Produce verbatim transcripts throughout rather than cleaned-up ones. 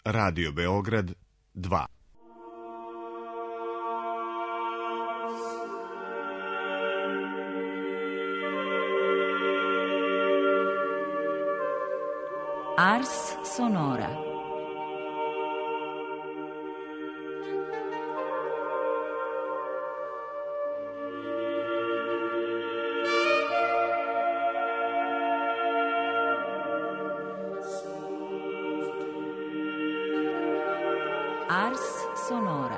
Radio Beograd dva. Ars Sonora. Ars Sonora.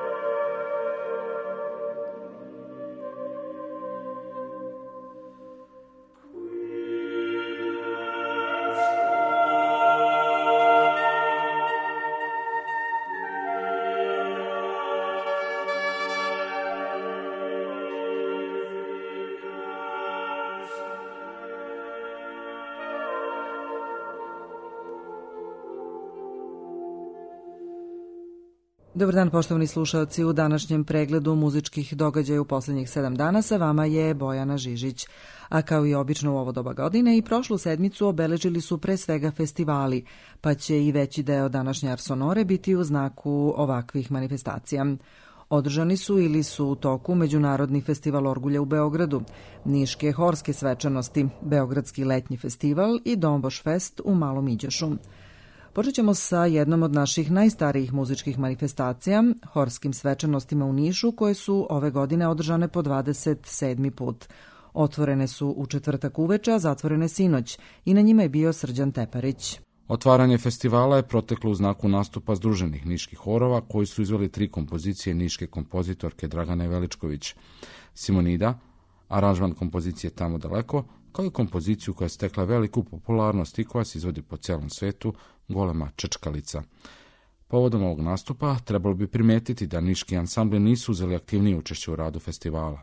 Dobar dan, poštovani slušaoci. U današnjem pregledu muzičkih događaja u posljednjih sedam dana sa vama je Bojana Žižić. A kao i obično u ovo doba godine i prošlu sedmicu obeležili su pre svega festivali, pa će i veći deo današnje Arsonore biti u znaku ovakvih manifestacija. Održani su ili su u toku Međunarodni festival orgulja u Beogradu, Niške horske svečanosti, Beogradski letnji festival i Domboš fest u Malom Iđošu. Počet ćemo sa jednom od naših najstarijih muzičkih manifestacija, horskim svečanostima u Nišu, koje su ove godine održane po dvadeset sedmi put. Otvorene su u četvrtak uveče, a zatvorene sinoć i na njima je bio Srđan Teparić. Otvaranje festivala je proteklo u znaku nastupa združenih niških horova koji su izveli tri kompozicije niške kompozitorke Dragane Veličković. Simonida, aranžman kompozicije Tamo daleko, kao i kompoziciju koja je stekla veliku popularnost i koja se izvodi po celom svetu, Golema čečkalica. Povodom ovog nastupa trebalo bi primetiti da niški ansambli nisu uzeli aktivnije učešće u radu festivala.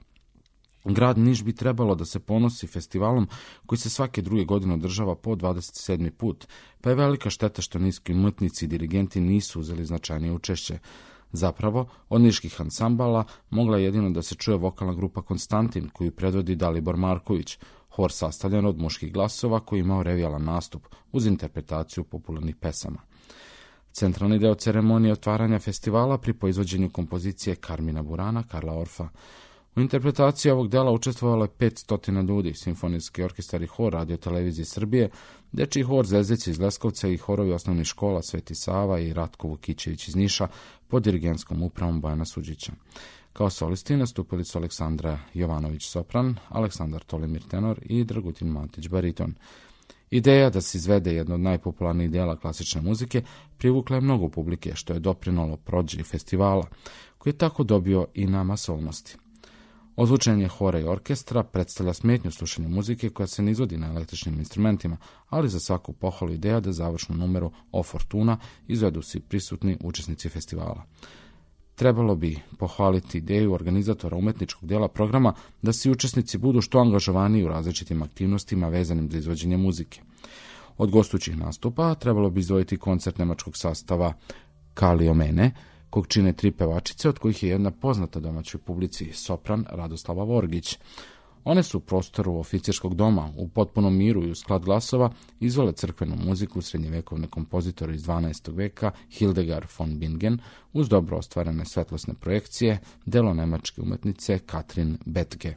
Grad Niš bi trebalo da se ponosi festivalom koji se svake druge godine održava po dvadeset sedmi put, pa je velika šteta što niški umetnici i dirigenti nisu uzeli značajnije učešće. Zapravo, od niških ansambala mogla je jedino da se čuje vokalna grupa Konstantin, koju predvodi Dalibor Marković, hor sastavljen od muških glasova koji je imao revijalan nastup uz interpretaciju popularnih pesama. Centralni deo ceremonije otvaranja festivala pri izvođenju kompozicije Karmina Burana, Karla Orfa. U interpretaciji ovog dela učestvovalo je petsto ljudi, simfonijski orkestar i hor Radio televizije Srbije, dečiji hor Zvezdice iz Leskovca i horovi osnovnih škola Sveti Sava i Ratko Vukićević iz Niša pod dirigentskom upravom Bojana Suđića. Kao solisti nastupili su Aleksandra Jovanović sopran, Aleksandar Tolimir tenor i Dragutin Matić bariton. Ideja da se izvede jedno od najpopularnijih dela klasične muzike privukla je mnogo publike, što je doprinalo prođi festivala, koji je tako dobio i na masovnosti. Ozvučenje hora i orkestra predstavlja smetnju slušanju muzike koja se ne izvodi na električnim instrumentima, ali za svaku pohvalu ideja da završnu numeru O Fortuna izvedu svi prisutni učesnici festivala. Trebalo bi pohvaliti ideju organizatora umetničkog dela programa da svi učesnici budu što angažovaniji u različitim aktivnostima vezanim za izvođenje muzike. Od gostujućih nastupa trebalo bi izdvojiti koncert nemačkog sastava Kaliomene, kog čine tri pevačice, od kojih je jedna poznata domaćoj publici, sopran Radoslava Vorgić. One su u prostoru oficirskog doma u potpunom miru i u sklad glasova izvele crkvenu muziku srednjevekovne kompozitore iz dvanaestog veka Hildegard von Bingen uz dobro ostvarene svetlosne projekcije, delo nemačke umetnice Katrin Betge.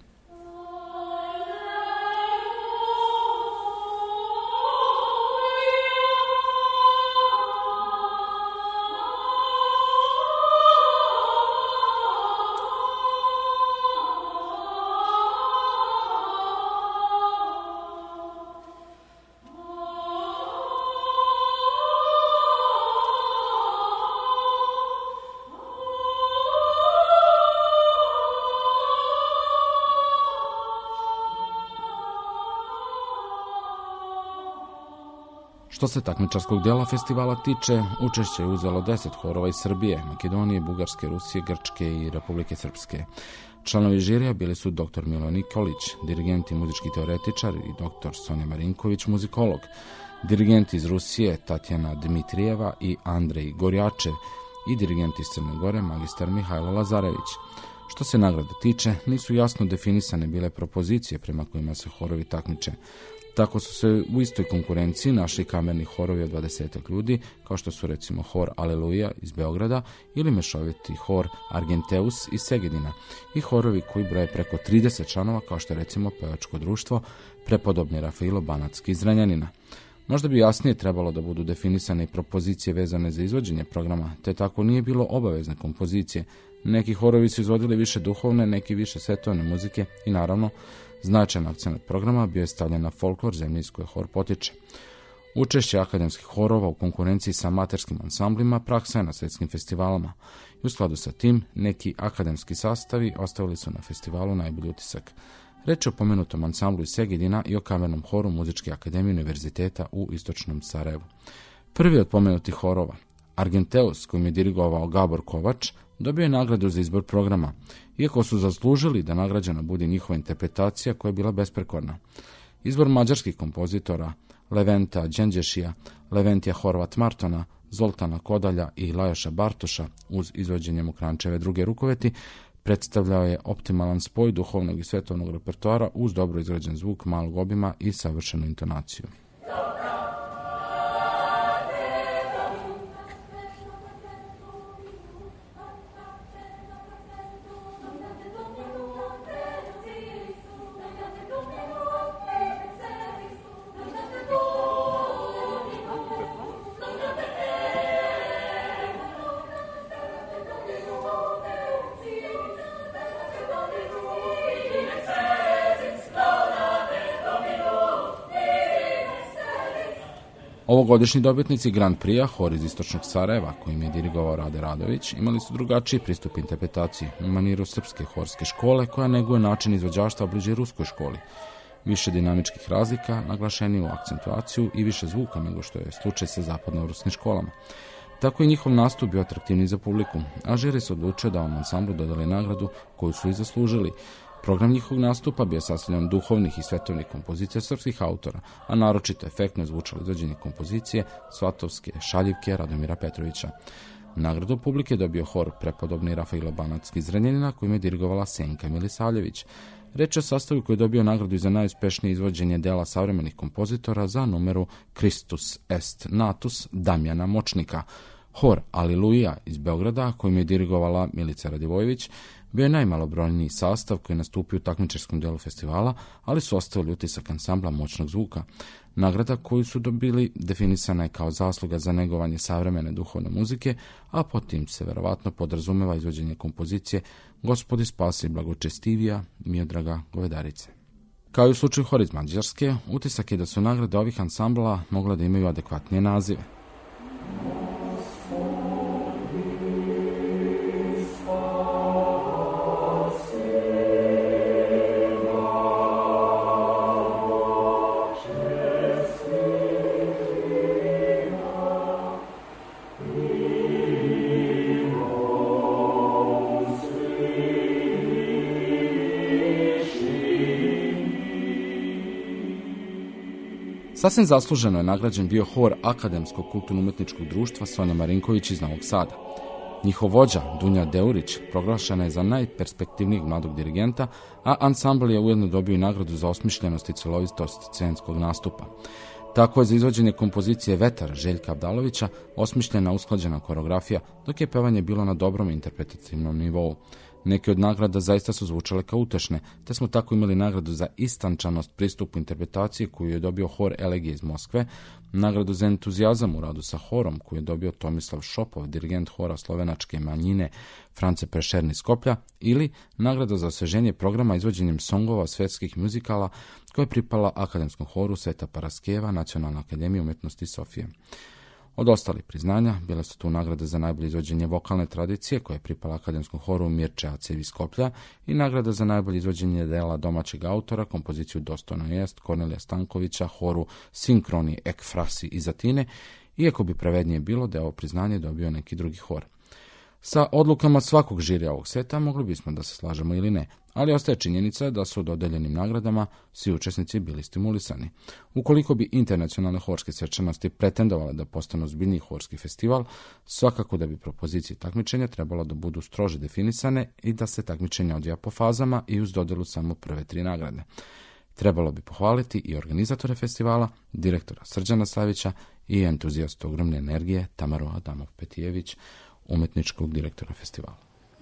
Što se takmičarskog dela festivala tiče, učešće je uzelo deset horova iz Srbije, Makedonije, Bugarske, Rusije, Grčke i Republike Srpske. Članovi žirija bili su doktor Milo Nikolić, dirigent i muzički teoretičar, i doktor Sonja Marinković, muzikolog. Dirigenti iz Rusije Tatjana Dmitrijeva i Andrej Gorjačev i dirigent iz Crne Gore magistar Mihajlo Lazarević. Što se nagrada tiče, nisu jasno definisane bile propozicije prema kojima se horovi takmiče. Tako su se u istoj konkurenciji našli kamerni horovi od dvadesetak ljudi, kao što su recimo hor Aleluja iz Beograda ili mešoviti hor Argenteus iz Segedina i horovi koji broje preko trideset članova, kao što je recimo pevačko društvo Prepodobni Rafailo Banatski iz Zrenjanina. Možda bi jasnije trebalo da budu definisane i propozicije vezane za izvođenje programa, te tako nije bilo obavezne kompozicije. Neki horovi su izvodili više duhovne, neki više svetovne muzike i naravno značajan akcent programa bio je stavljen na folklor zemlje iz koje hor potiče. Učešće akademskih horova u konkurenciji sa amaterskim ansamblima praksa je na svetskim festivalama i u skladu sa tim neki akademski sastavi ostavili su na festivalu najbolji utisak. Reč je o pomenutom ansamblu iz Segedina i o kamernom horu Muzičke akademije univerziteta u istočnom Sarajevu. Prvi od pomenutih horova, Argenteus, kojim je dirigovao Gabor Kovač, dobio je nagradu za izbor programa, iako su zaslužili da nagrađena bude njihova interpretacija koja je bila besprekorna. Izbor mađarskih kompozitora Leventa Đenđešija, Leventija Horvat Martona, Zoltana Kodalja i Lajoša Bartoša uz izvođenje Mokrančeve druge rukoveti predstavljao je optimalan spoj duhovnog i svetovnog repertoara uz dobro izrađen zvuk malog obima i savršenu intonaciju. Ovogodišnji dobitnici Grand Prix-a, hor iz istočnog Sarajeva, kojim je dirigovao Rade Radović, imali su drugačiji pristup interpretaciji u maniru srpske horske škole, koja neguje način izvođaštva bliže ruskoj školi. Više dinamičkih razlika, naglašeniju akcentuaciju i više zvuka nego što je slučaj sa zapadno-ruskim školama. Tako je njihov nastup bio atraktivniji za publiku, a žiri se odlučio da ovom ansamblu dodali nagradu koju su i zaslužili. Program njihovog nastupa bio sastavljen duhovnih i svetovnih kompozicija srpskih autora, a naročito efektno je zvučalo izvođenje kompozicije Svatovske šaljivke Radomira Petrovića. Nagradu publike dobio hor Prepodobni Rafailo Banatski iz Zrenjanina, kojim je dirigovala Senka Milisavljević. Reč je o sastavu koji je dobio nagradu i za najuspešnije izvođenje dela savremenih kompozitora za numeru Christus est natus Damjana Močnika. Hor Aleluja iz Beograda, kojim je dirigovala Milica Radivojević, bio je najmalobrojniji sastav koji je nastupio u takmičarskom delu festivala, ali su ostavili utisak ansambla moćnog zvuka. Nagrada koju su dobili definisana je kao zasluga za negovanje savremene duhovne muzike, a pod tim se verovatno podrazumeva izvođenje kompozicije Gospodi spasi blagočestivija Miodraga Govedarice. Kao i u slučaju hora iz Mađarske, utisak je da su nagrade ovih ansambla mogle da imaju adekvatnije nazive. Sasvim zasluženo je nagrađen bio hor Akademskog kulturno-umetničkog društva Sonja Marinković iz Novog Sada. Njihov vođa, Dunja Deurić, proglašena je za najperspektivnijeg mladog dirigenta, a ansambl je ujedno dobio i nagradu za osmišljenost i celovitost scenskog nastupa. Tako je za izvođenje kompozicije Vetar Željka Abdalovića osmišljena usklađena koreografija, dok je pevanje bilo na dobrom interpretativnom nivou. Neke od nagrada zaista su zvučale kao utešne, te smo tako imali nagradu za istančanost pristupu interpretacije koju je dobio hor Elegije iz Moskve, nagradu za entuzijazam u radu sa horom koju je dobio Tomislav Šopov, dirigent hora slovenačke manjine France Prešern iz Skoplja, ili nagrada za osveženje programa izvođenjem songova svetskih muzikala koja je pripala Akademskom horu Sveta Paraskeva Nacionalne akademije umjetnosti Sofije. Od ostalih priznanja bile su tu nagrade za najbolje izvođenje vokalne tradicije koja je pripala Akademskom horu Mirče Acev iz Skoplja i nagrada za najbolje izvođenje dela domaćeg autora, kompoziciju Dostojno jest Kornelija Stankovića, horu Sinkroni ek frasi iz Atine, iako bi pravednije bilo da je ovo priznanje dobio neki drugi hor. Sa odlukama svakog žirija ovog seta mogli bismo da se slažemo ili ne, ali ostaje činjenica da su dodeljenim nagradama svi učesnici bili stimulisani. Ukoliko bi internacionalne horske svečanosti pretendovale da postanu ozbiljniji horski festival, svakako da bi propozicije takmičenja trebalo da budu strože definisane i da se takmičenja odvija po fazama i uz dodelu samo prve tri nagrade. Trebalo bi pohvaliti i organizatore festivala, direktora Srđana Savića i entuzijastu ogromne energije Tamaru Adamov-Petijević, umetničkog direktora festivala.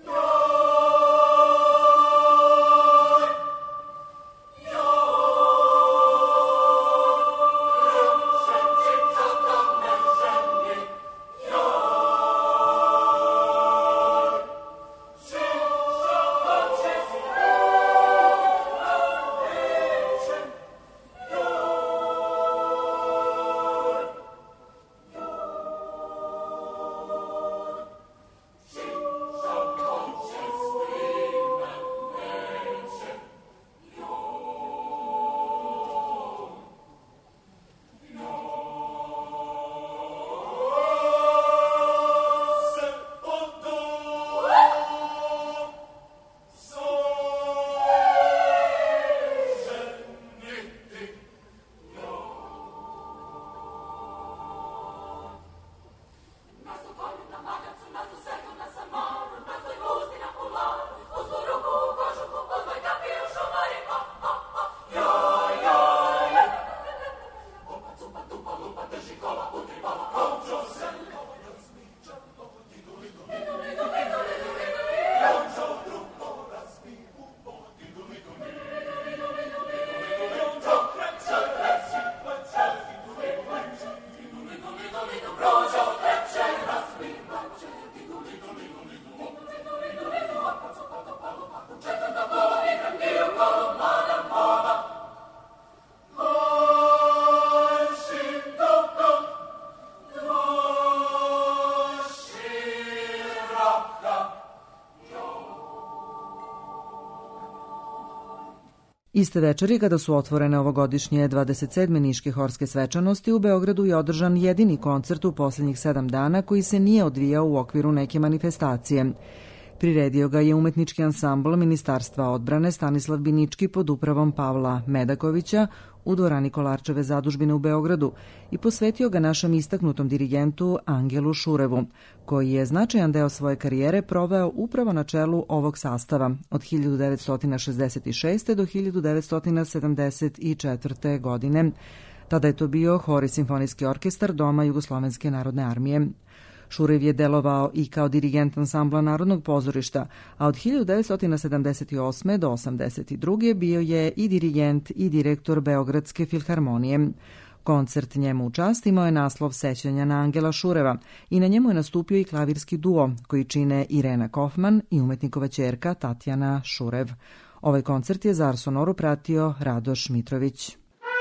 Iste večeri, kada su otvorene ovogodišnje dvadeset sedme niške horske svečanosti, u Beogradu je održan jedini koncert u posljednjih sedam dana koji se nije odvijao u okviru neke manifestacije. Priredio ga je umetnički ansambl Ministarstva odbrane Stanislav Binički pod upravom Pavla Medakovića u dvorani Kolarčeve zadužbine u Beogradu i posvetio ga našem istaknutom dirigentu Angelu Šurevu, koji je značajan deo svoje karijere proveo upravo na čelu ovog sastava od hiljadu devetsto šezdeset šeste. do hiljadu devetsto sedamdeset četvrte. godine. Tada je to bio Hor i simfonijski orkestar Doma Jugoslovenske narodne armije. Šurev je delovao i kao dirigent ansambla Narodnog pozorišta, a od hiljadu devetsto sedamdeset osme. do osamdeset druge. bio je i dirigent i direktor Beogradske filharmonije. Koncert njemu u čast imao je naslov Sećanja na Angela Šureva i na njemu je nastupio i klavirski duo koji čine Irena Kofman i umetnikova ćerka Tatjana Šurev. Ovaj koncert je za Ars Sonoru pratio Radoš Mitrović.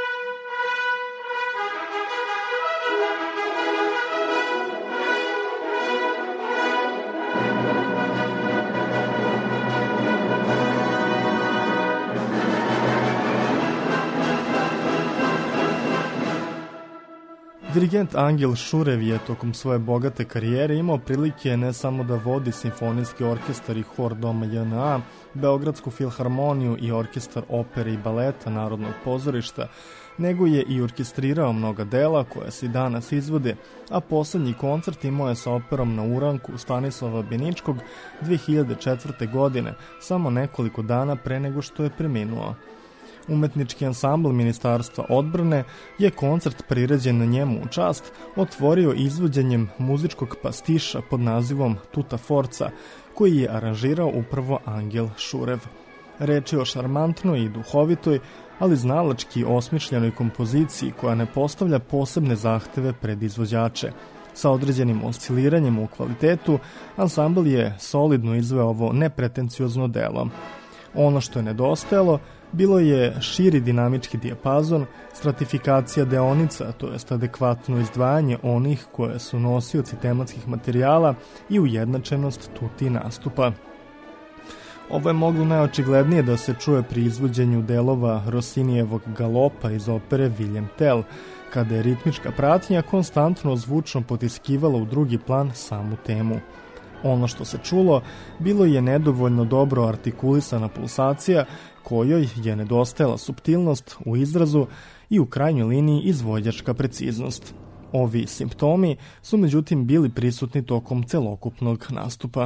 Dirigent Angel Šurev je tokom svoje bogate karijere imao prilike ne samo da vodi simfonijski orkestar i hor Doma J N A, Beogradsku filharmoniju i orkestar opere i baleta Narodnog pozorišta, nego je i orkestrirao mnoga dela koja se danas izvode, a poslednji koncert imao je sa operom na uranku Stanislava Biničkog dve hiljade četvrte. godine, samo nekoliko dana pre nego što je preminuo. Umetnički ansambl Ministarstva odbrane je koncert priređen na njemu u čast otvorio izvođenjem muzičkog pastiša pod nazivom Tuta Forca, koji je aranžirao upravo Angel Šurev. Reč je o šarmantnoj i duhovitoj, ali znalački osmišljenoj kompoziciji koja ne postavlja posebne zahteve pred izvođače. Sa određenim osciliranjem u kvalitetu, ansambl je solidno izveo ovo nepretenciozno delo. Ono što je nedostajalo bilo je širi dinamički dijapazon, stratifikacija deonica, to jest adekvatno izdvajanje onih koje su nosioci tematskih materijala i ujednačenost tuti nastupa. Ovo je moglo najočiglednije da se čuje pri izvođenju delova Rossinijevog galopa iz opere Wilhelm Tell, kada je ritmička pratnja konstantno zvučno potiskivala u drugi plan samu temu. Ono što se čulo bilo je nedovoljno dobro artikulisana pulsacija kojoj je nedostajala suptilnost u izrazu i u krajnjoj liniji izvođačka preciznost. Ovi simptomi su međutim bili prisutni tokom celokupnog nastupa.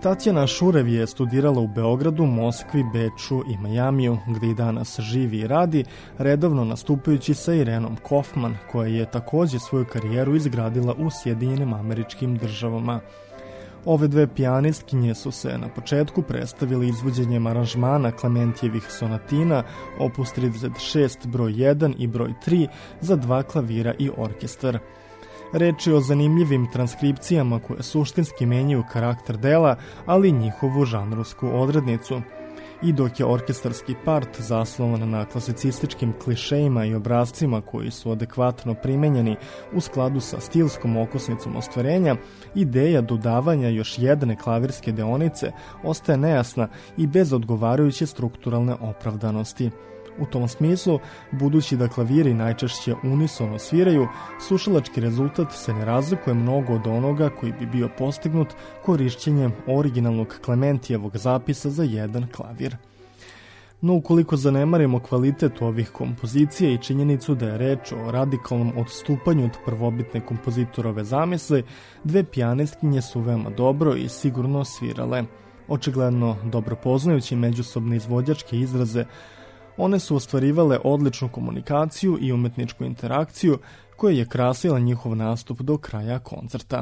Tatjana Šurev je studirala u Beogradu, Moskvi, Beču i Majamiju, gde i danas živi i radi, redovno nastupajući sa Irenom Kaufman, koja je takođe svoju karijeru izgradila u Sjedinjenim Američkim Državama. Ove dve pijanistkinje su se na početku predstavili izvođenjem aranžmana Klementijevih sonatina, opus trideset šest broj jedan i broj tri za dva klavira i orkestar. Reč je o zanimljivim transkripcijama koje suštinski menjaju karakter dela, ali i njihovu žanrovsku odrednicu. I dok je orkestarski part zasnovan na klasicističkim klišejima i obrazcima koji su adekvatno primenjeni u skladu sa stilskom okosnicom ostvarenja, ideja dodavanja još jedne klavirske deonice ostaje nejasna i bez odgovarajuće strukturalne opravdanosti. U tom smislu, budući da klaviri najčešće unisono sviraju, slušalački rezultat se ne razlikuje mnogo od onoga koji bi bio postignut korišćenjem originalnog Klementijevog zapisa za jedan klavir. No, ukoliko zanemarimo kvalitet ovih kompozicija i činjenicu da je reč o radikalnom odstupanju od prvobitne kompozitorove zamisli, dve pijanistkinje su veoma dobro i sigurno svirale. Očigledno dobro poznajući međusobne izvođačke izraze, one su ostvarivale odličnu komunikaciju i umetničku interakciju koja je krasila njihov nastup do kraja koncerta.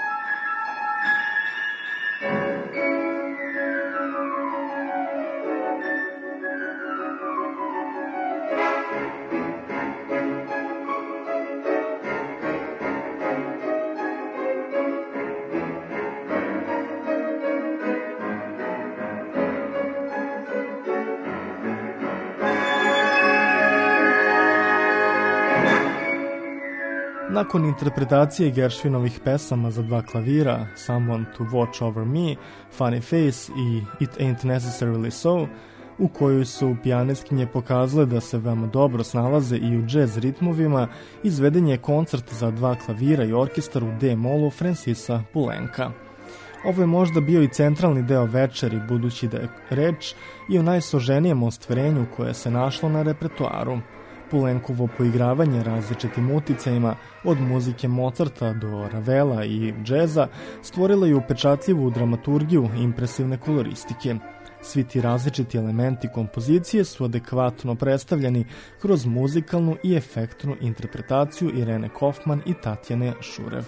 Nakon interpretacije Gershwinovih pesama za dva klavira, Someone to Watch Over Me, Funny Face i It Ain't Necessarily So, u kojoj su pijanistkinje pokazale da se veoma dobro snalaze i u džez ritmovima, izveden je koncert za dva klavira i orkestar u D-molu Francisa Poulenca. Ovo je možda bio i centralni deo večeri, budući da je reč i o najsloženijem ostvarenju koje se našlo na repertoaru. Poulenkovo poigravanje različitim uticajima, od muzike Mozarta do Ravela i džeza, stvorila je upečatljivu dramaturgiju impresivne koloristike. Svi ti različiti elementi kompozicije su adekvatno predstavljeni kroz muzikalnu i efektnu interpretaciju Irene Kaufman i Tatjane Šurev.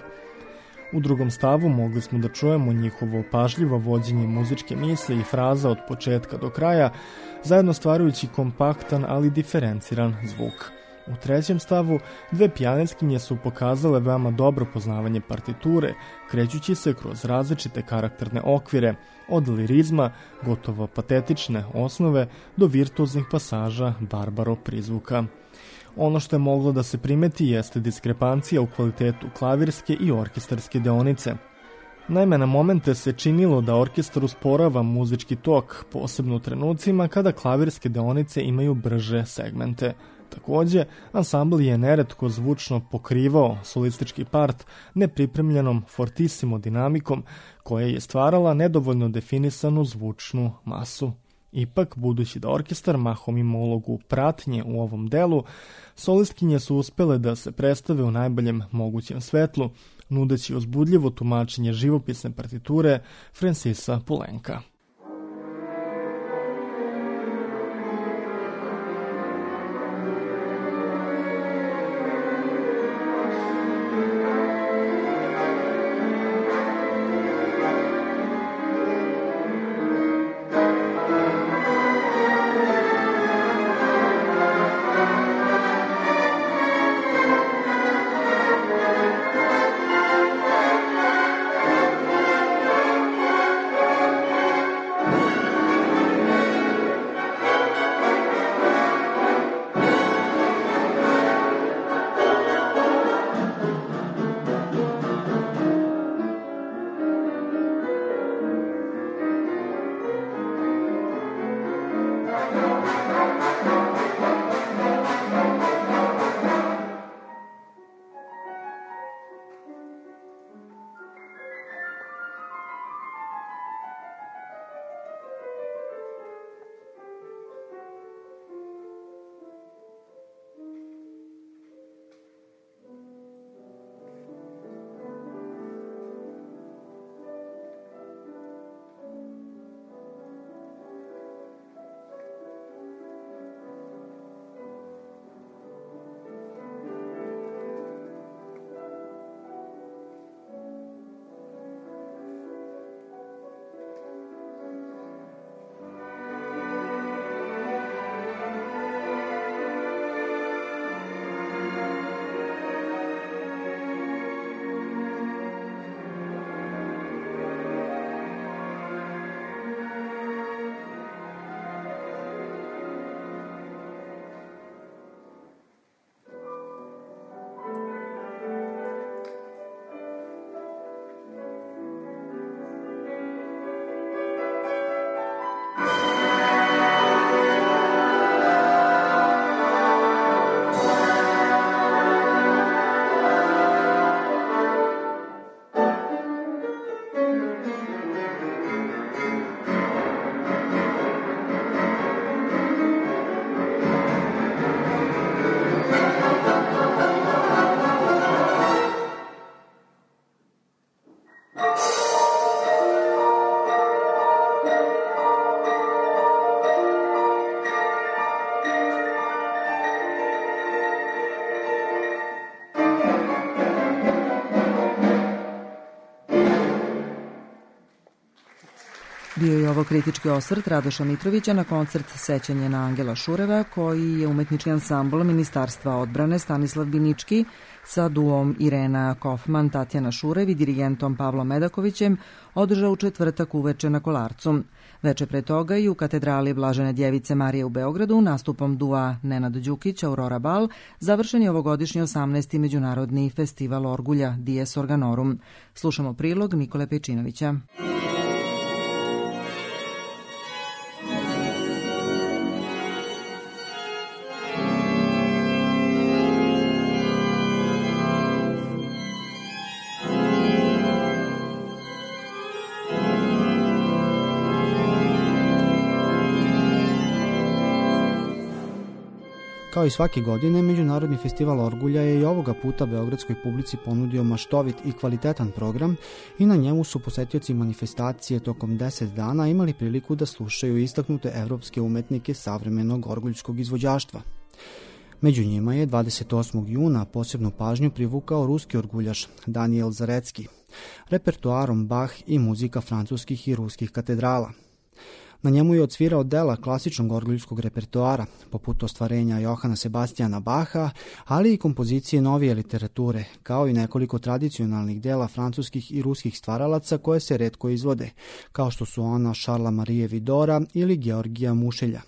U drugom stavu mogli smo da čujemo njihovo pažljivo vođenje muzičke mise i fraza od početka do kraja, zajedno stvarajući kompaktan, ali diferenciran zvuk. U trećem stavu, dve pijanistkinje su pokazale veoma dobro poznavanje partiture, krećući se kroz različite karakterne okvire, od lirizma, gotovo patetične osnove, do virtuoznih pasaža barbaro prizvuka. Ono što je moglo da se primeti jeste diskrepancija u kvalitetu klavirske i orkestarske deonice. Naime, na momente se činilo da orkestar usporava muzički tok, posebno u trenucima kada klavirske deonice imaju brže segmente. Takođe, ansambl je neretko zvučno pokrivao solistički part nepripremljenom fortissimo dinamikom koja je stvarala nedovoljno definisanu zvučnu masu. Ipak, budući da orkestar mahom ima ulogu pratnje u ovom delu, solistkinje su uspele da se predstave u najboljem mogućem svetlu, nudeći uzbudljivo tumačenje živopisne partiture Francisa Poulenca. Bio je ovo kritički osvrt Radoša Mitrovića na koncert Sećanje na Angela Šureva, koji je umetnički ansambl Ministarstva odbrane Stanislav Binički sa duom Irena Kofman, Tatjana Šurev i dirigentom Pavlom Medakovićem održao u četvrtak uveče na Kolarcu. Veče pre toga i u katedrali Blažene djevice Marije u Beogradu nastupom dua Nenad Đukić, Aurora Bal, završen je ovogodišnji osamnaesti Međunarodni festival orgulja Dies Organorum. Slušamo prilog Nikole Pejčinovića. Kao i svake godine, Međunarodni festival orgulja je i ovoga puta beogradskoj publici ponudio maštovit i kvalitetan program i na njemu su posetioci manifestacije tokom deset dana imali priliku da slušaju istaknute evropske umetnike savremenog orguljskog izvođaštva. Među njima je dvadeset osmog juna posebnu pažnju privukao ruski orguljaš Daniel Zarecki, repertoarom Bach i muzika francuskih i ruskih katedrala. Na njemu je odsvirao dela klasičnog orguljskog repertoara, poput ostvarenja Johana Sebastijana Bacha, ali i kompozicije novije literature, kao i nekoliko tradicionalnih dela francuskih i ruskih stvaralaca koje se retko izvode, kao što su ona Šarla Marije Vidora ili Georgija Mušelja.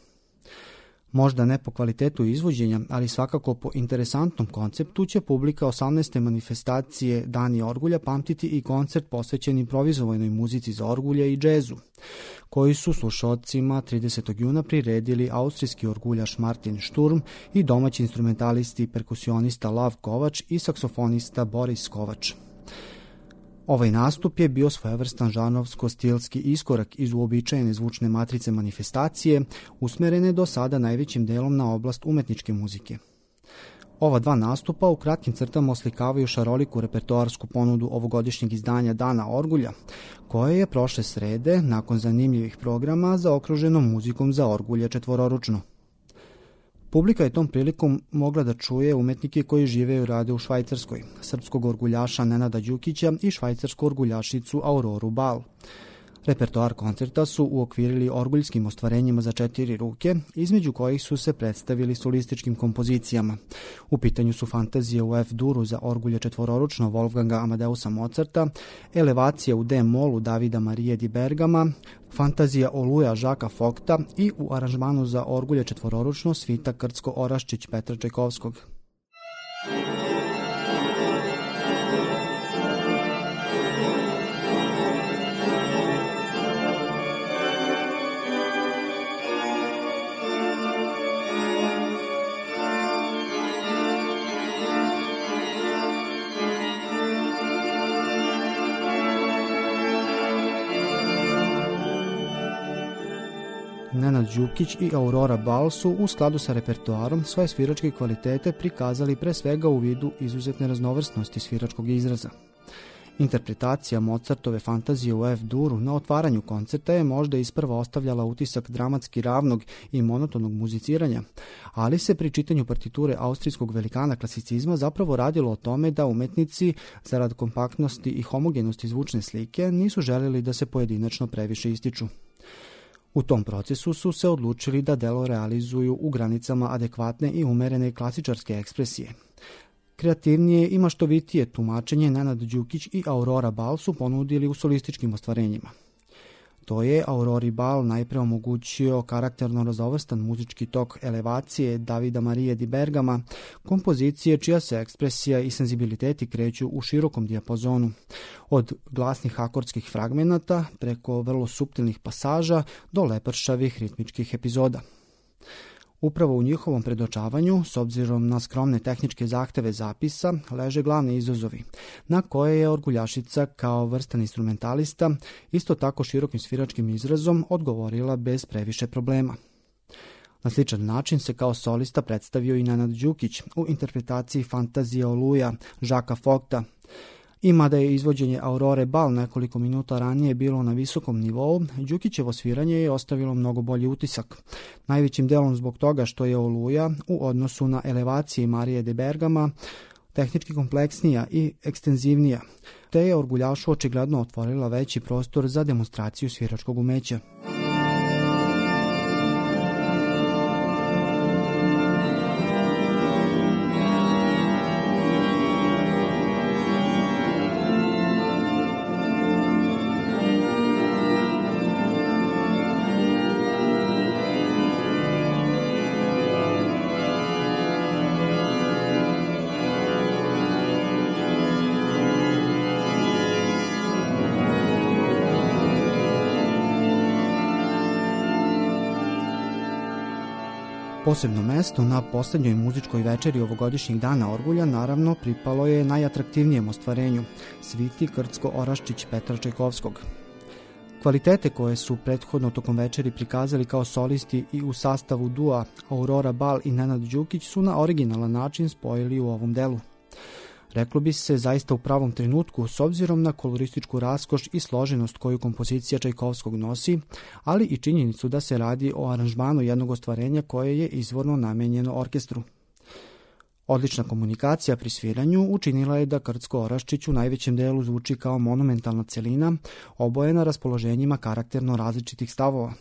Možda ne po kvalitetu izvođenja, ali svakako po interesantnom konceptu će publika osamnaeste manifestacije Dani orgulja pamtiti i koncert posvećen improvizovanoj muzici za orgulje i džezu, koji su slušaocima tridesetog juna priredili austrijski orguljaš Martin Sturm i domaći instrumentalisti i perkusionista Lav Kovač i saksofonista Boris Kovač. Ovaj nastup je bio svojevrstan žanrovsko-stilski iskorak iz uobičajene zvučne matrice manifestacije, usmerene do sada najvećim delom na oblast umetničke muzike. Ova dva nastupa u kratkim crtama oslikavaju šaroliku repertoarsku ponudu ovogodišnjeg izdanja Dana orgulja, koje je prošle srede, nakon zanimljivih programa, zaokruženo muzikom za orgulje četvororučno. Publika je tom prilikom mogla da čuje umetnike koji žive i rade u Švajcarskoj, srpskog orguljaša Nenada Đukića i švajcarsku orguljašicu Auroru Bal. Repertoar koncerta su uokvirili orguljskim ostvarenjima za četiri ruke, između kojih su se predstavili solističkim kompozicijama. U pitanju su fantazije u F-duru za orgulje četvororučno Wolfganga Amadeusa Mozarta, elevacija u D-molu Davida Marije di Bergama, fantazija Oluja Žaka Fokta i u aranžmanu za orgulje četvororučno svita Krcko-Oraščić Petra Čajkovskog. Nenad Đukić i Aurora Bal su u skladu sa repertoarom svoje sviračke kvalitete prikazali pre svega u vidu izuzetne raznovrsnosti sviračkog izraza. Interpretacija Mozartove fantazije u F-duru na otvaranju koncerta je možda isprva ostavljala utisak dramatski ravnog i monotonog muziciranja, ali se pri čitanju partiture austrijskog velikana klasicizma zapravo radilo o tome da umetnici, zarad kompaktnosti i homogenosti zvučne slike, nisu želeli da se pojedinačno previše ističu. U tom procesu su se odlučili da delo realizuju u granicama adekvatne i umerene klasičarske ekspresije. Kreativnije i maštovitije tumačenje Nenad Đukić i Aurora Bal su ponudili u solističkim ostvarenjima. To je Aurori Bal najpre omogućio karakterno razovrstan muzički tok elevacije Davida Marije di Bergama, kompozicije čija se ekspresija i senzibiliteti kreću u širokom dijapazonu, od glasnih akordskih fragmenata preko vrlo suptilnih pasaža do lepršavih ritmičkih epizoda. Upravo u njihovom predočavanju, s obzirom na skromne tehničke zahteve zapisa, leže glavni izazovi, na koje je orguljašica kao vrstan instrumentalista, isto tako širokim sviračkim izrazom, odgovorila bez previše problema. Na sličan način se kao solista predstavio i Nenad Đukić u interpretaciji fantazije Oluja Žaka Fokta. I mada je izvođenje Aurore Bal nekoliko minuta ranije bilo na visokom nivou, Đukićevo sviranje je ostavilo mnogo bolji utisak. Najvećim delom zbog toga što je Oluja u odnosu na elevacije Marije de Bergama tehnički kompleksnija i ekstenzivnija, te je orguljašu očigledno otvorila veći prostor za demonstraciju sviračkog umeća. Posebno mesto na posljednjoj muzičkoj večeri ovogodišnjeg dana Orgulja naravno pripalo je najatraktivnijem ostvarenju, sviti Krcko-Oraščić Petra Čajkovskog. Kvalitete koje su prethodno tokom večeri prikazali kao solisti i u sastavu dua Aurora Bal i Nenad Đukić su na originalan način spojili u ovom delu. Reklo bi se zaista u pravom trenutku s obzirom na kolorističku raskoš i složenost koju kompozicija Čajkovskog nosi, ali i činjenicu da se radi o aranžmanu jednog ostvarenja koje je izvorno namenjeno orkestru. Odlična komunikacija pri sviranju učinila je da Krcko-Oraščić u najvećem delu zvuči kao monumentalna celina, obojena raspoloženjima karakterno različitih stavova.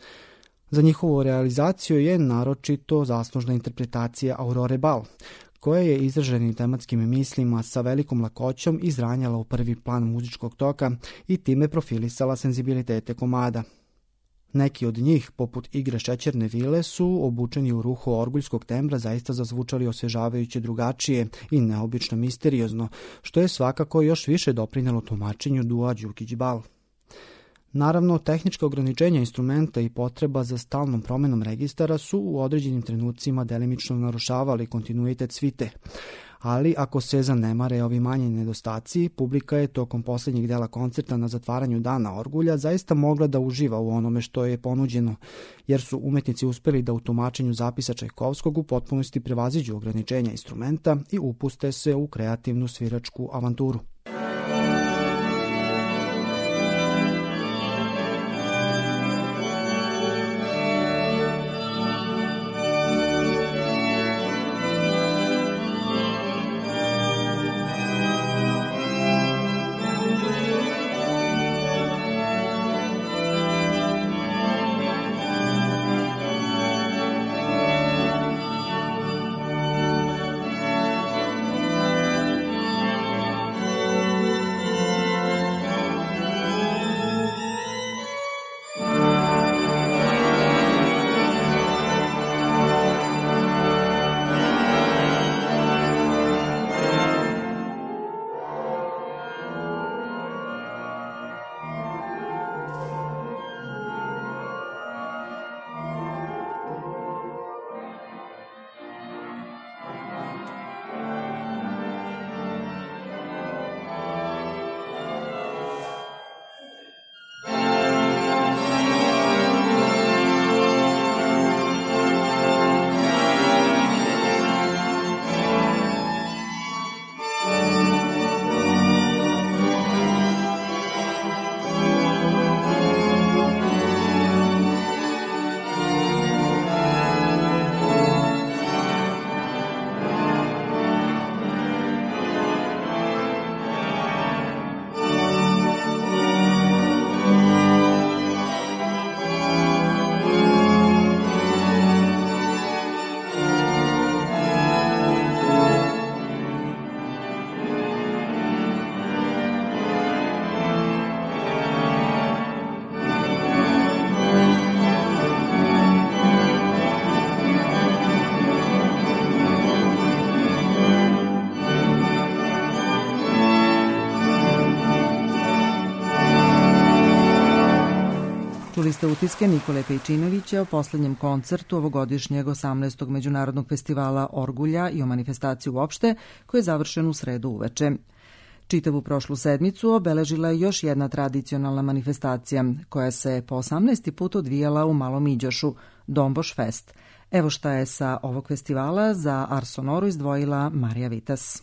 Za njihovu realizaciju je naročito zaslužna interpretacija Aurore Bal, koja je izraženim tematskim mislima sa velikom lakoćom izranjala u prvi plan muzičkog toka i time profilisala senzibilitete komada. Neki od njih, poput igre Šećerne vile, su obučeni u ruhu orguljskog tembra zaista zazvučali osvežavajuće drugačije i neobično misteriozno, što je svakako još više doprinelo tumačenju dua Đukić-Bal. Naravno, tehnička ograničenja instrumenta i potreba za stalnom promenom registara su u određenim trenucima delimično narušavali kontinuitet svite, ali ako se zanemare ovi manji nedostaci, publika je tokom posljednjeg dela koncerta na zatvaranju dana Orgulja zaista mogla da uživa u onome što je ponuđeno, jer su umetnici uspeli da u tumačenju zapisa Čajkovskog u potpunosti prevaziđu ograničenja instrumenta i upuste se u kreativnu sviračku avanturu. Čuli ste utiske Nikole Pejčinovića o poslednjem koncertu ovogodišnjeg osamnaestog Međunarodnog festivala Orgulja i o manifestaciji uopšte, koji je završen u sredu uveče. Čitavu prošlu sedmicu obeležila je još jedna tradicionalna manifestacija, koja se po osamnaesti put odvijala u Malom Iđošu, Domboš Fest. Evo šta je sa ovog festivala za Ars Sonoru izdvojila Marija Vitas.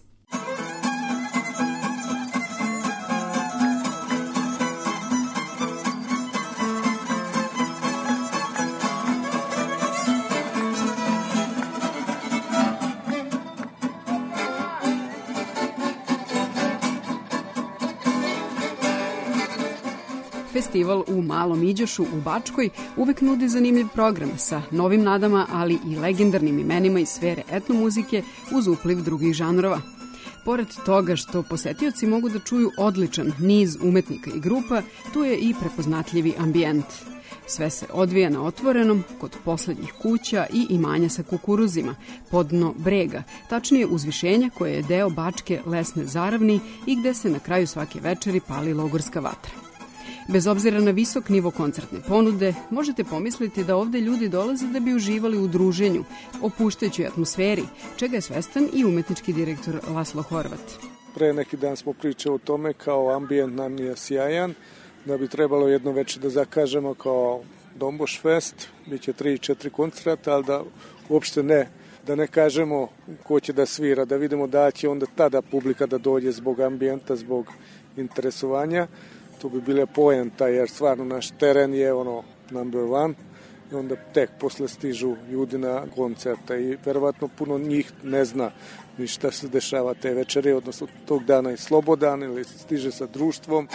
festival u Malom Iđošu u Bačkoj uvek nudi zanimljiv program sa novim nadama, ali i legendarnim imenima iz sfere etnomuzike uz upliv drugih žanrova. Pored toga što posetioci mogu da čuju odličan niz umetnika i grupa, tu je i prepoznatljivi ambijent. Sve se odvija na otvorenom, kod poslednjih kuća i imanja sa kukuruzima, podno brega, tačnije uzvišenja koje je deo Bačke lesne zaravni i gde se na kraju svake večeri pali logorska vatra. Bez obzira na visok nivo koncertne ponude, možete pomisliti da ovde ljudi dolaze da bi uživali u druženju, opuštajućoj atmosferi, čega je svestan i umetnički direktor Laslo Horvat. Pre neki dan smo pričali o tome kao ambijent nam nije sjajan, da bi trebalo jedno večer da zakažemo kao Domboš Fest, bit će tri četiri koncerta, ali da uopšte ne, da ne kažemo ko će da svira, da vidimo da će onda tada publika da dođe zbog ambijenta, zbog interesovanja. To bi bile poenta, jer stvarno naš teren je ono number one i onda tek posle stižu ljudi na koncerte i verovatno puno njih ne zna ni šta se dešava te večeri, odnosno tog dana je slobodan ili stiže sa društvom.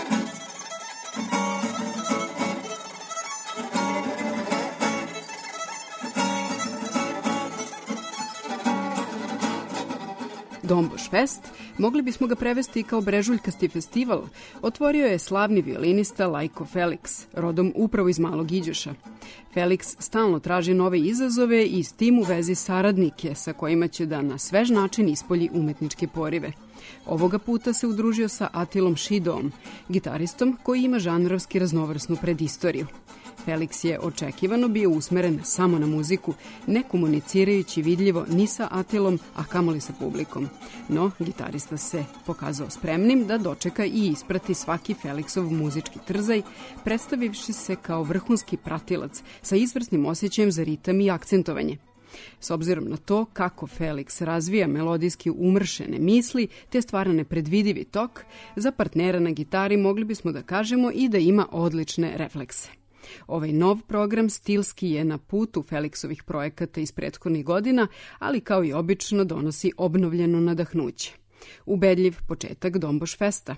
Domboš Fest, mogli bismo ga prevesti kao brežuljkasti festival, otvorio je slavni violinista Lajko Felix, rodom upravo iz Malog Iđoša. Felix stalno traži nove izazove i s tim u vezi saradnike sa kojima će da na svež način ispolji umetničke porive. Ovoga puta se udružio sa Atilom Šidoom, gitaristom koji ima žanrovski raznovrsnu predistoriju. Felix je očekivano bio usmeren samo na muziku, ne komunicirajući vidljivo ni sa Atilom, a kamoli sa publikom. No, gitarista se pokazao spremnim da dočeka i isprati svaki Felixov muzički trzaj, predstavivši se kao vrhunski pratilac sa izvrsnim osjećajem za ritam i akcentovanje. S obzirom na to kako Felix razvija melodijski umršene misli te stvara nepredvidivi tok, za partnera na gitari mogli bismo da kažemo i da ima odlične reflekse. Ovaj nov program stilski je na putu Felixovih projekata iz prethodnih godina, ali kao i obično donosi obnovljeno nadahnuće. Ubedljiv početak Domboš Festa.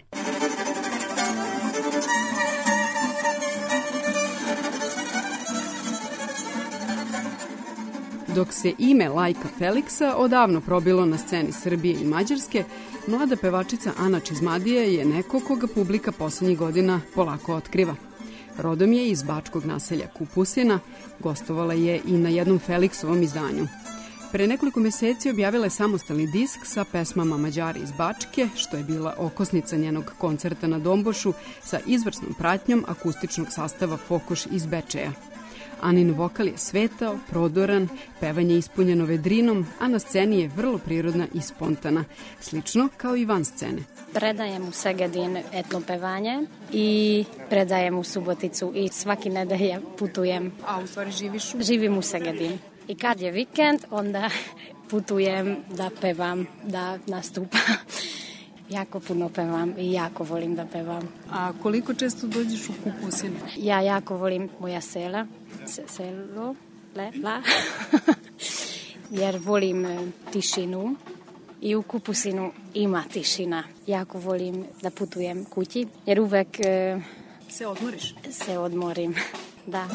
Dok se ime Lajka Felixa odavno probilo na sceni Srbije i Mađarske, mlada pevačica Ana Čizmadije je neko koga publika poslednjih godina polako otkriva. Rodom je iz bačkog naselja Kupusina, gostovala je i na jednom Felixovom izdanju. Pre nekoliko meseci objavila je samostalni disk sa pesmama Mađari iz Bačke, što je bila okosnica njenog koncerta na Dombošu sa izvrsnom pratnjom akustičnog sastava Fokoš iz Bečeja. Anin vokal je svetao, prodoran, pevanje ispunjeno vedrinom, a na sceni je vrlo prirodna i spontana, slično kao i van scene. Predajem u Segedin etno pevanje i predajem u Suboticu i svaki nedelje putujem. A u stvari živiš u? Živim u Segedin. I kad je vikend, onda putujem da pevam, da nastupam. Jako puno pevam i jako volim da pevam. A koliko često dođeš u Kupusinu? Ja jako volim moja sela, se, selo, le, la, jer volim tišinu i u Kupusinu ima tišina. Jako volim da putujem kući, jer uvek se odmoriš? Se odmorim, da.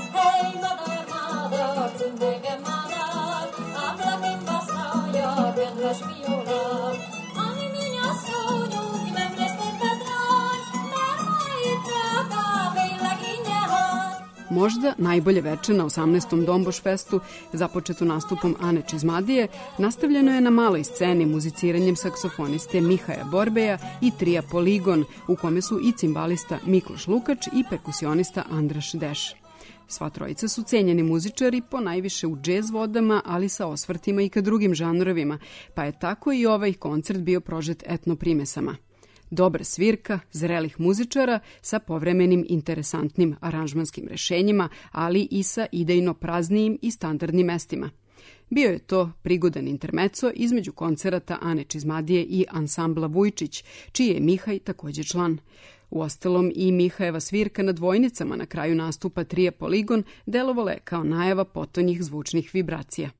Možda najbolje veče na osamnaestom Domboš Festu, započeto nastupom Ane Čizmadije, nastavljeno je na maloj sceni muziciranjem saksofoniste Mihaja Borbeja i trija Poligon, u kome su i cimbalista Mikloš Lukač i perkusionista Andraš Deš. Sva trojica su cenjeni muzičari, ponajviše u džez vodama, ali sa osvrtima i ka drugim žanrovima, pa je tako i ovaj koncert bio prožet etno primesama. Dobra svirka, zrelih muzičara sa povremenim interesantnim aranžmanskim rešenjima, ali i sa idejno praznijim i standardnim mestima. Bio je to prigodan intermeco između koncerata Ane Čizmadije i ansambla Vujčić, čiji je Mihaj takođe član. Uostalom i Mihajeva svirka na dvojnicama na kraju nastupa trija Poligon delovala je kao najava potonjih zvučnih vibracija.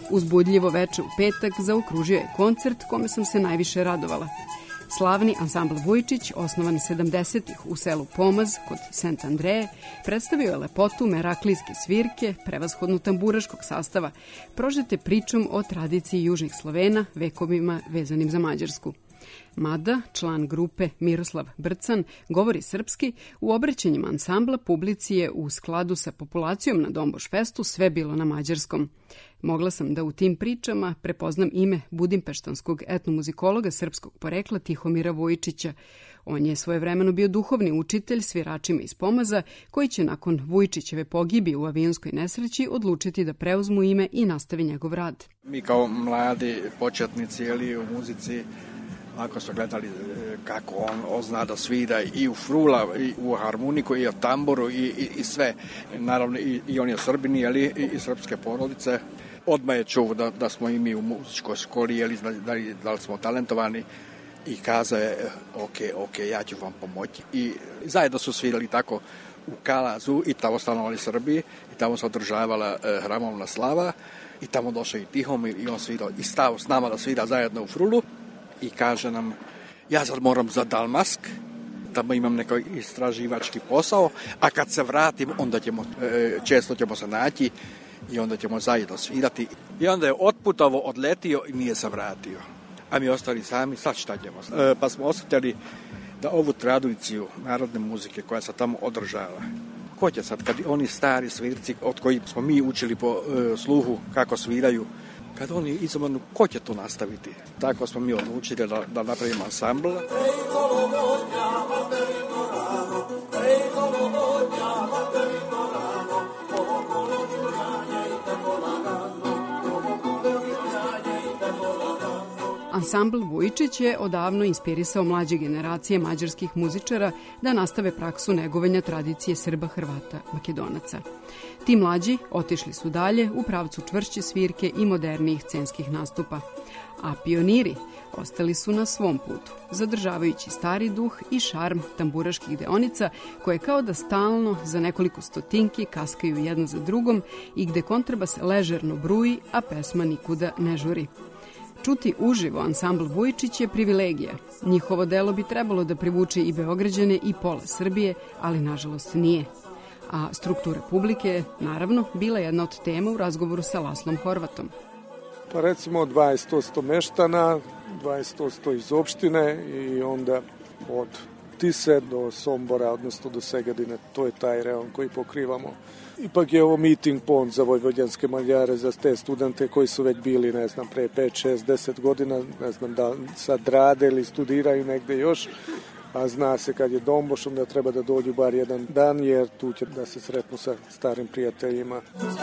Uzbudljivo veče u petak zaokružio je koncert kome sam se najviše radovala. Slavni ansambl Vujčić, osnovan sedamdesetih u selu Pomaz kod Sent Andreje, predstavio je lepotu meraklijske svirke, prevashodno tamburaškog sastava, prožete pričom o tradiciji južnih Slovena, vekovima vezanim za Mađarsku. Mada, član grupe Miroslav Brcan, govori srpski, u obraćanjima ansambla publici je u skladu sa populacijom na Domboš festu sve bilo na mađarskom. Mogla sam da u tim pričama prepoznam ime budimpeštanskog etnomuzikologa srpskog porekla Tihomira Vujčića. On je svojevremeno bio duhovni učitelj sviračima iz Pomaza, koji će nakon Vujčićeve pogibije u avionskoj nesreći odlučiti da preuzmu ime i nastavi njegov rad. Mi kao mladi početnici ili u muzici, ako su gledali kako on, on zna da svira i u frula, i u harmoniku, i u tamburu, i, i, i sve. Naravno, i, i on je Srbin, ali i, i srpske porodice. Odmah je čuo da, da smo i mi u muzičkoj školi, jeli, da, da, da li smo talentovani, i kazao je, ok, ok, ja ću vam pomoći. I zajedno su svirali tako u Kalazu i tamo stanovali Srbiji, i tamo se održavala eh, hramovna slava, i tamo došao i Tihomir, i on svirao, i stao s nama da svira zajedno u frulu, i kaže nam, ja sad moram za Dalmask, tamo imam neko istraživački posao, a kad se vratim, onda ćemo, e, često ćemo se naći i onda ćemo zajedno svirati. I onda je otputovo, odletio i nije se vratio. A mi ostali sami, sad šta ćemo? E, pa smo osjetili da ovu tradiciju narodne muzike koja se tamo održava, ko će sad, kad oni stari svirci od kojih smo mi učili po e, sluhu kako sviraju, kad oni izomanu, ko će to nastaviti? Tako smo mi odlučili da, da napravimo ansambl. Ansambl Vujčić je odavno inspirisao mlađe generacije mađarskih muzičara da nastave praksu negovanja tradicije Srba, Hrvata, Makedonaca. Ti mlađi otišli su dalje u pravcu čvršće svirke i modernijih scenskih nastupa, a pioniri ostali su na svom putu, zadržavajući stari duh i šarm tamburaških deonica koje kao da stalno za nekoliko stotinki kaskaju jedna za drugom i gde kontrabas ležerno bruji, a pesma nikuda ne žuri. Čuti uživo ansambl Vujčić je privilegija. Njihovo delo bi trebalo da privuče i Beograđane i pola Srbije, ali nažalost nije. A struktura publike je, naravno, bila jedna od tema u razgovoru sa Laslom Horvatom. Pa recimo dvadeset posto meštana, dvadeset posto iz opštine i onda od Tise do Sombora, odnosno do Segedine, to je taj reon koji pokrivamo. Ipak je ovo meeting point za vojvođanske Mađare, za te studente koji su već bili, ne znam, pre pet, šest, deset godina, ne znam da sad rade ili studiraju negde još, a zna se kad je Domboš, onda treba da dođu bar jedan dan, jer tu će da se sretnu sa starim prijateljima.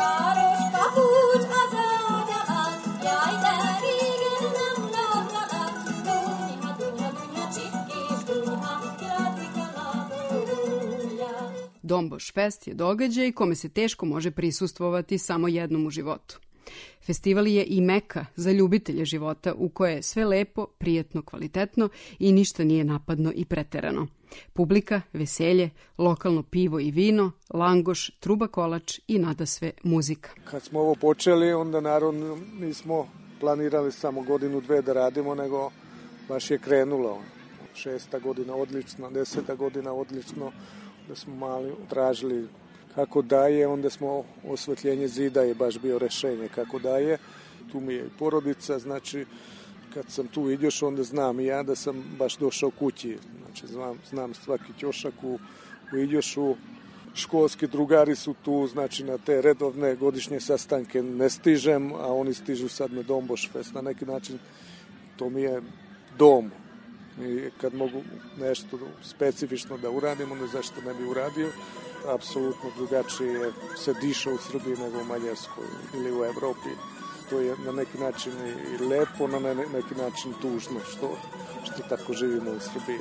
Domboš fest je događaj kome se teško može prisustvovati samo jednom u životu. Festival je i meka za ljubitelje života u koje je sve lepo, prijetno, kvalitetno i ništa nije napadno i preterano. Publika, veselje, lokalno pivo i vino, langoš, truba kolač i nadasve muzika. Kad smo ovo počeli, onda naravno nismo planirali samo godinu, dve da radimo, nego baš je krenulo. Šesta godina odlično, deseta godina odlično, da smo mali tražili kako daje, onda smo osvetljenje zida je baš bio rešenje kako daje. Tu mi je i porodica, znači kad sam tu idioš, onda znam i ja da sam baš došao kući. Znači znam, znam svaki ćošak u, u idiošu, školski drugari su tu, znači na te redovne godišnje sastanke ne stižem, a oni stižu sad na Domboš fest. Na neki način to mi je dom. I kad mogu nešto specifično da uradim, onda zašto ne bi uradio. Apsolutno drugačije se diša u Srbiji nego u Mađarskoj ili u Evropi. To je na neki način i lepo, na neki način tužno što, što tako živimo u Srbiji.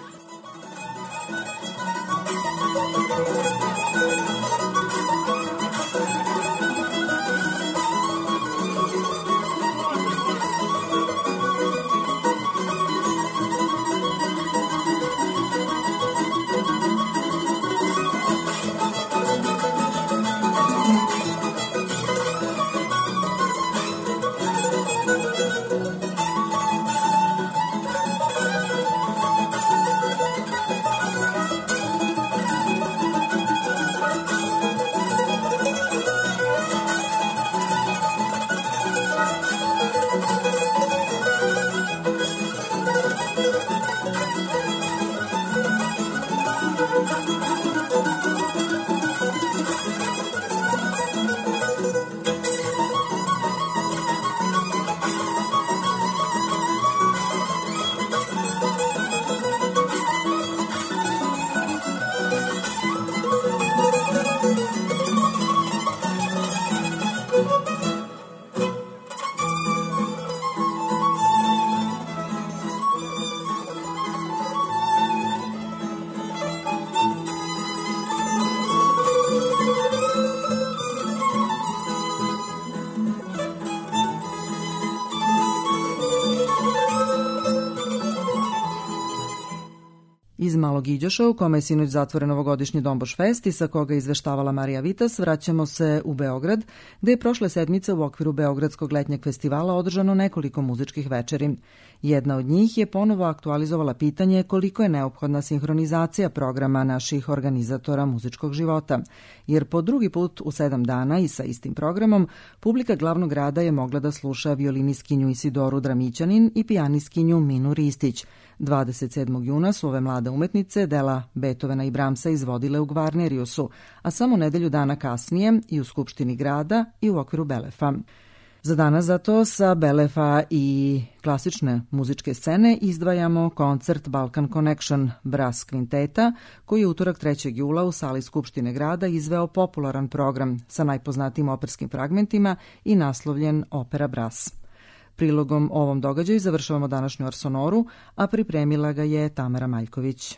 Iz Malog Iđoša, u kome je sinoć zatvoren ovogodišnji Domboš fest i sa koga je izveštavala Marija Vitas, vraćamo se u Beograd, gde je prošle sedmice u okviru Beogradskog letnjeg festivala održano nekoliko muzičkih večeri. Jedna od njih je ponovo aktualizovala pitanje koliko je neophodna sinhronizacija programa naših organizatora muzičkog života, jer po drugi put u sedam dana i sa istim programom publika glavnog grada je mogla da sluša violinistkinju Isidoru Dramićanin i pijanistkinju Minu Ristić. dvadeset sedmog juna su ove mlade umetnice dela Beethovena i Brahmsa izvodile u Gvarneriusu, a samo nedelju dana kasnije i u Skupštini grada i u okviru Belefa. Za danas zato sa Belefa i klasične muzičke scene izdvajamo koncert Balkan Connection Brass Kvinteta, koji je utorak trećeg jula u sali Skupštine grada izveo popularan program sa najpoznatijim operskim fragmentima i naslovljen Opera Brass. Prilogom ovom događaju završavamo današnju Arsonoru, a pripremila ga je Tamara Maljković.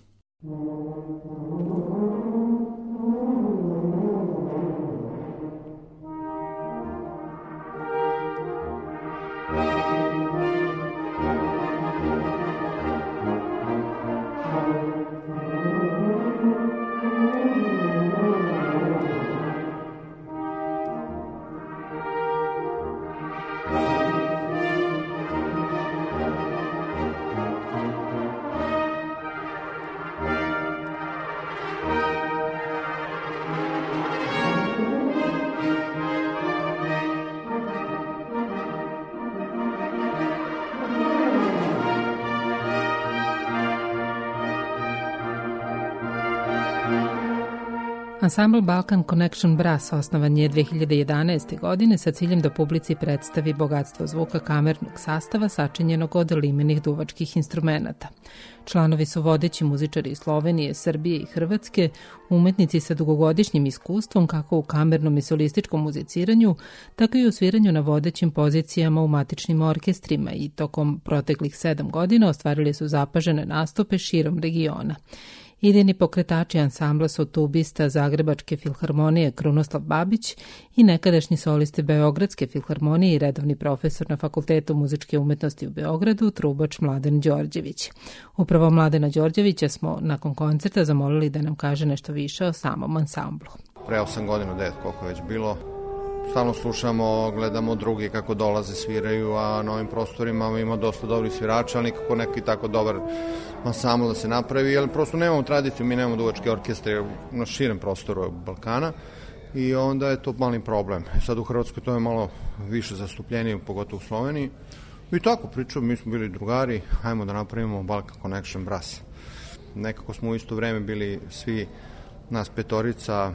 Ansambl Balkan Connection Brass osnovan je dve hiljade jedanaeste. godine sa ciljem da publici predstavi bogatstvo zvuka kamernog sastava sačinjenog od limenih duvačkih instrumenata. Članovi su vodeći muzičari iz Slovenije, Srbije i Hrvatske, umetnici sa dugogodišnjim iskustvom kako u kamernom i solističkom muziciranju, tako i u sviranju na vodećim pozicijama u matičnim orkestrima i tokom proteklih sedam godina ostvarili su zapažene nastupe širom regiona. Idejni pokretači ansambla su tubista Zagrebačke filharmonije Krunoslav Babić i nekadašnji solisti Beogradske filharmonije i redovni profesor na Fakultetu muzičke umetnosti u Beogradu, trubač Mladen Đorđević. Upravo Mladena Đorđevića smo nakon koncerta zamolili da nam kaže nešto više o samom ansamblu. Pre osam godina, devet, koliko je već bilo. Stalno slušamo, gledamo drugi kako dolaze, sviraju, a na ovim prostorima ima dosta dobrih svirača, ali nikako neki tako dobar ansambl da se napravi, jer prosto nemamo tradiciju, mi nemamo duvačke orkestre na širem prostoru Balkana i onda je to mali problem. Sad u Hrvatskoj to je malo više zastupljenije, pogotovo u Sloveniji. I tako pričam, mi smo bili drugari, hajmo da napravimo Balkan Connection Brass. Nekako smo u isto vreme bili svi nas petorica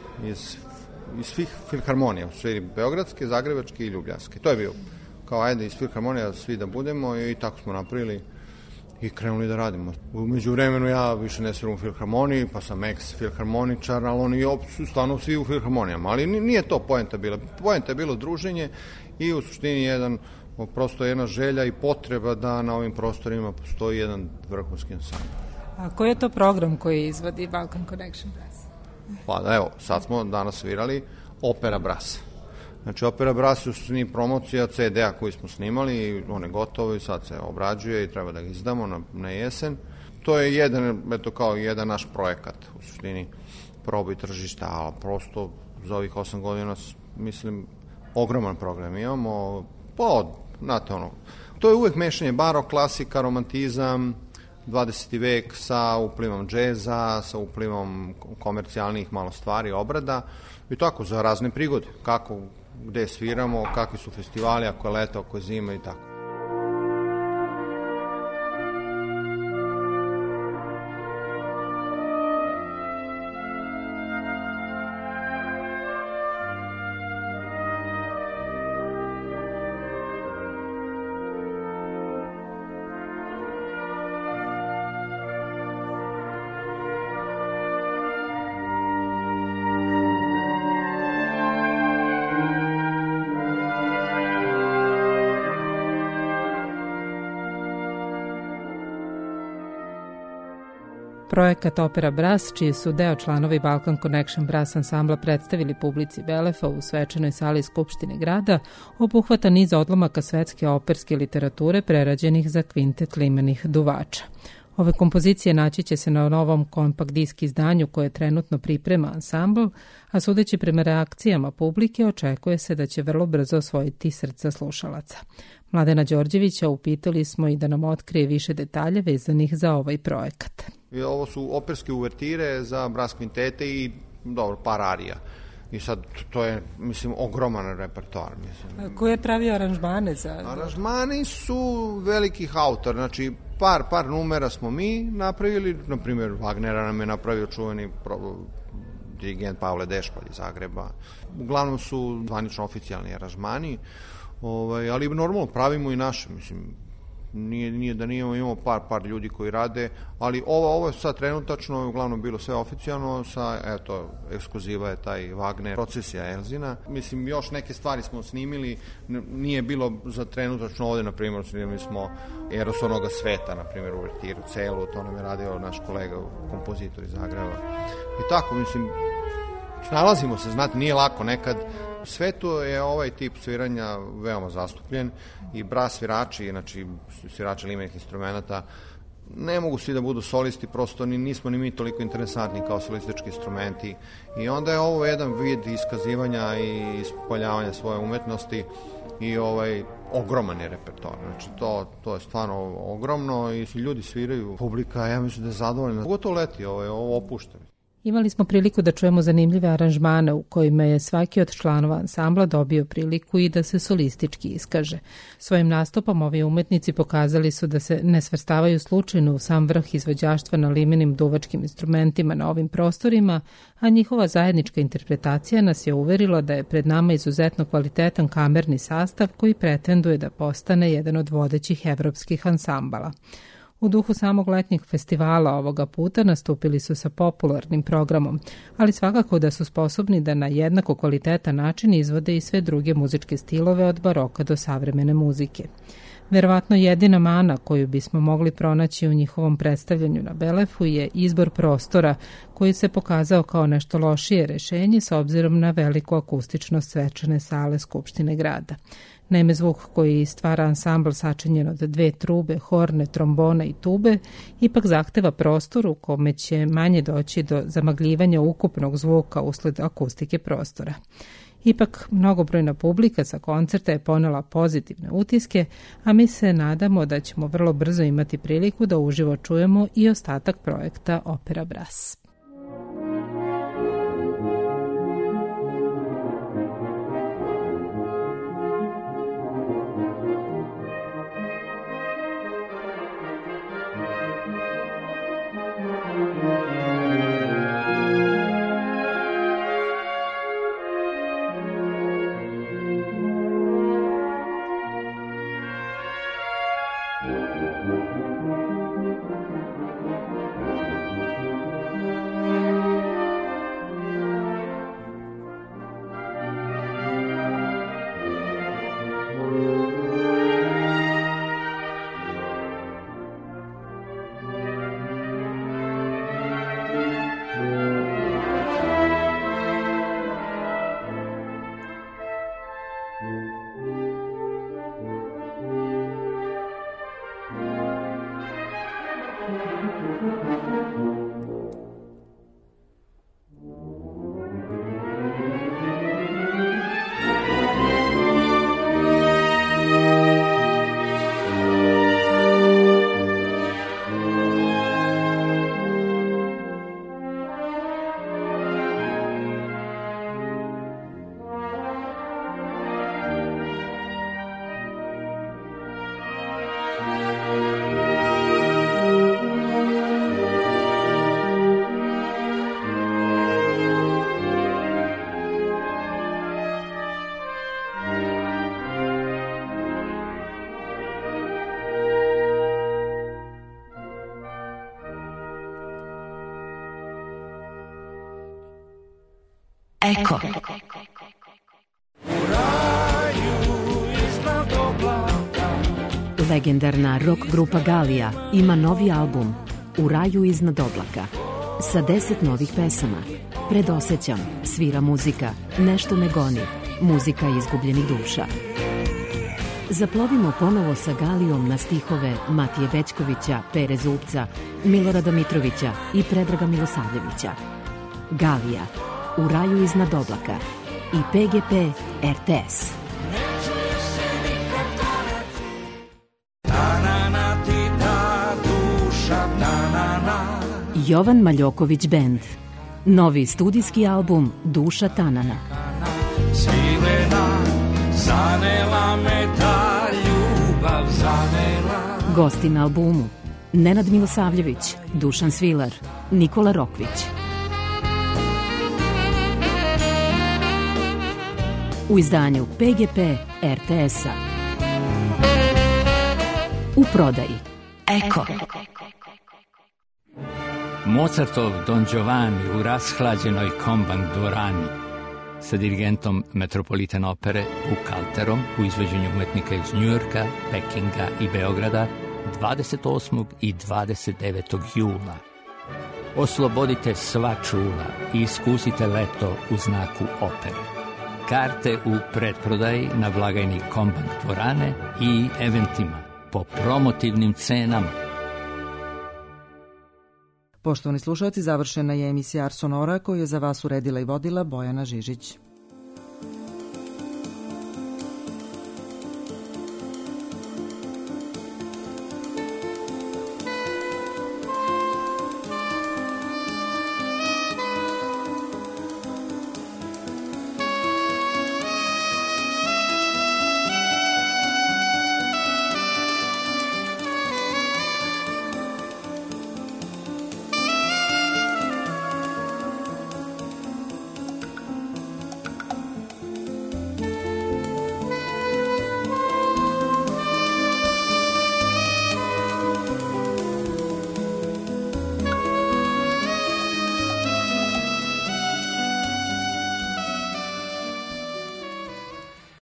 iz iz svih filharmonija, svi beogradske, zagrebačke i ljubljanske. To je bio kao ajde iz filharmonija svi da budemo i tako smo napravili i krenuli da radimo. Umeđu vremenu ja više ne sviram u filharmoniji, pa sam ex-filharmoničar, ali oni su stvarno svi u filharmonijama, ali nije to poenta bila. Poenta je bilo druženje i u suštini jedan, prosto jedna želja i potreba da na ovim prostorima postoji jedan vrhunski ansambl. A koji je to program koji izvodi Balkan Connection Brass? Pa da, evo, sad smo danas svirali Opera Brass. Znači, Opera Brass je u suštini promocija ce de a koji smo snimali, on je gotovo i sad se obrađuje i treba da ga izdamo na, na jesen. To je jedan, eto kao jedan naš projekat, u suštini proboj tržišta, ali prosto za ovih osam godina, mislim, ogroman program imamo, pa, znate ono, to je uvek mešanje barok, klasika, romantizam, dvadeseti vek sa uplivom džeza, sa uplivom komercijalnih malo stvari, obrada i tako za razne prigode, kako, gde sviramo, kakvi su festivali, ako je leto, ako je zima i tako. Projekat Opera Brass, čiji su deo članovi Balkan Connection Brass ansambla predstavili publici Belefa u svečanoj sali Skupštine grada, obuhvata niz odlomaka svetske operske literature prerađenih za kvintet limenih duvača. Ove kompozicije naći će se na novom kompakt disk izdanju koje trenutno priprema ansambl, a sudeći prema reakcijama publike očekuje se da će vrlo brzo osvojiti srca slušalaca. Mladena Đorđevića upitali smo i da nam otkrije više detalja vezanih za ovaj projekat. I ovo su operske uvertire za bras kvintete i dobro, par arija. I sad to je, mislim, ogroman repertoar. Mislim. A ko je pravio aranžmane za... Aranžmani su velikih autora, znači par, par numera smo mi napravili, na primjer Wagnera nam je napravio čuveni pro, dirigent Pavle Dešpalj iz Zagreba. Uglavnom su zvanično oficijalni aranžmani, ovaj, ali normalno pravimo i naše, mislim, Nije, nije da nijemo, imamo par, par ljudi koji rade, ali ovo, ovo je sad trenutačno uglavnom bilo sve oficijalno, sa, eto, ekskluziva je taj Wagner, Procesija Elzina. Mislim, još neke stvari smo snimili, nije bilo za trenutačno ovde, na primjer, snimili smo Eros onoga sveta, na primjer, uvertiru celu, to nam je radio naš kolega, kompozitor iz Zagreba. I tako, mislim, snalazimo se, znate, nije lako nekad. U svetu je ovaj tip sviranja veoma zastupljen i bras svirači, znači svirači limenih instrumenta, ne mogu svi da budu solisti, prosto ni, nismo ni mi toliko interesantni kao solistički instrumenti i onda je ovo jedan vid iskazivanja i ispoljavanja svoje umetnosti i ovaj ogroman je repertoar, znači to, to je stvarno ogromno i ljudi sviraju, publika, ja mislim da je zadovoljna, pogotovo leti, ovo je ovo opušteno. Imali smo priliku da čujemo zanimljive aranžmane u kojima je svaki od članova ansambla dobio priliku i da se solistički iskaže. Svojim nastupom ovi umetnici pokazali su da se ne svrstavaju slučajno u sam vrh izvođaštva na limenim duvačkim instrumentima na ovim prostorima, a njihova zajednička interpretacija nas je uverila da je pred nama izuzetno kvalitetan kamerni sastav koji pretenduje da postane jedan od vodećih evropskih ansambala. U duhu samog letnjeg festivala ovoga puta nastupili su sa popularnim programom, ali svakako da su sposobni da na jednako kvalitetan način izvode i sve druge muzičke stilove od baroka do savremene muzike. Verovatno jedina mana koju bismo mogli pronaći u njihovom predstavljanju na Belefu je izbor prostora koji se pokazao kao nešto lošije rešenje s obzirom na veliku akustičnost svečane sale Skupštine grada. Naime, zvuk koji stvara ansambl sačinjen od dve trube, horne, trombona i tube, ipak zahteva prostor u kome će manje doći do zamagljivanja ukupnog zvuka usled akustike prostora. Ipak, mnogobrojna publika sa koncerta je ponela pozitivne utiske, a mi se nadamo da ćemo vrlo brzo imati priliku da uživo čujemo i ostatak projekta Opera Brass. Eko. Legendarna rock grupa Galija ima novi album U raju iznad oblaka sa deset novih pesama. Predosećam, svira muzika, nešto me goni, muzika izgubljenih duša. Zaplovimo ponovo sa Galijom na stihove Matije Bećkovića, Pere Zupca, Milorada Mitrovića i Predraga Milosavljevića. Galija, U raju iznad oblaka i P G P R T S. Jovan Maljoković Band. Novi studijski album Duša Tanana. Svilena, zanela me ta ljubav, zanela. Gosti na albumu: Nenad Milosavljević, Dušan Svilar, Nikola Rokvić. U izdanju P G P R T S-a. U prodaji Eko. Mozartov Don Giovanni u rashlađenoj Kombank dvorani sa dirigentom Metropolitan opere Bukalterom u izvođenju umetnika iz Njujorka, Pekinga i Beograda dvadeset osmog i dvadeset devetog jula. Oslobodite sva čula i iskusite leto u znaku opere. Karte u pretprodaji na blagajni Kombank dvorane i eventima po promotivnim cenama. Poštovani slušalci, završena je emisija Ars Sonora koju je za vas uredila i vodila Bojana Žižić.